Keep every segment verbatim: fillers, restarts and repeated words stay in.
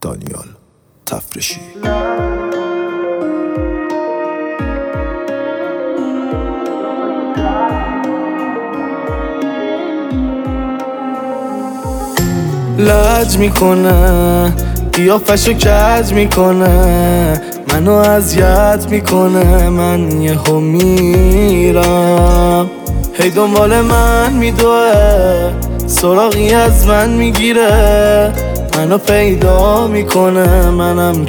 دانیال تفرشی. لج میکنه قیافشو کج میکنه، منو اذیت میکنه، من یهو میرم هی دنبال من میدوه، سراغی از من میگیره، منو پیدا میکنه، منم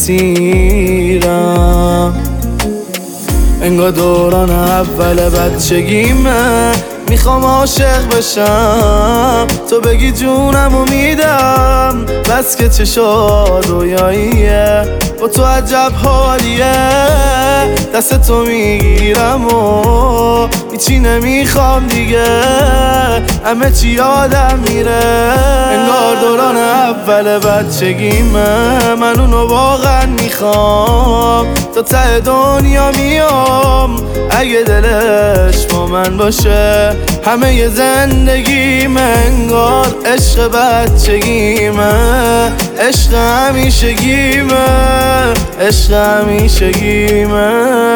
کسیرم. انگار دوران اول بچگیمه، میخوام عاشق بشم، تو بگی جونمو میدم، بس که چه شاد رویاییه، با تو عجب حالیه، دست تو میگیرم و هیچی نمیخوام دیگه، همه چی یادم میره. انگار دوران اول بچگیمه، من اونو واقعا میخوام، تا ته دنیا میام اگه دلش با من باشه، همه ی زندگیمه انگار عشق بچگیمه، عشق همیشگیمه، عشق همیشگیمه.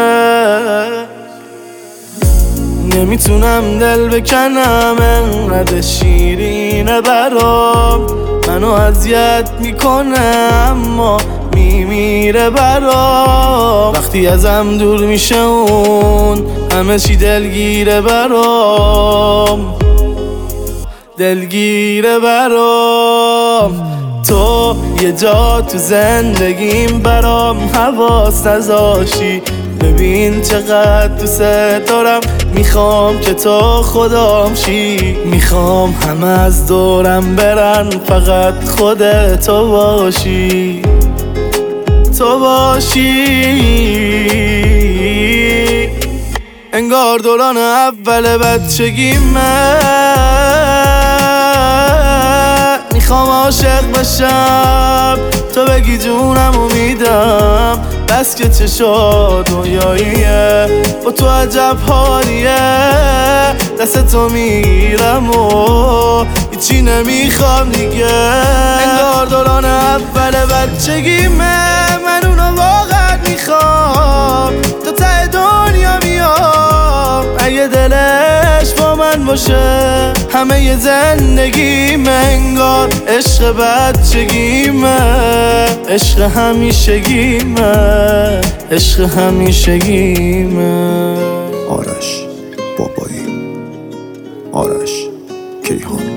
نمیتونم دل بکنم انقدر شیرینه برام، منو اذیت میکنه اما میمیره برام، وقتی ازم دور میشه اون همه چی دلگیره برام، دلگیره برام. تو یه جا تو زندگیم برام حواس نذاشی، ببین چقدر دوست دارم، میخوام که تو خودم شی، میخوام همه از دورم برن فقط خودتو باشی، تو باشی. انگار دوران اول بچگیمه، میخوام عاشق بشم، تو بگی جونمو میدم، بس که چه شاد رویاییه، با تو عجب حالیه، دست تو میگیرم و هیچی نمیخوام دیگه. انگار دوران اول بچگیمه، من اونو واقعا میخوام، تا ته دنیا میام اگه دلش با من باشه، همه ی زندگیمه انگار عشق بچگیمه، عشق همیشگیمه، عشق همیشگیمه. آرش بابایی، آرش کیهان.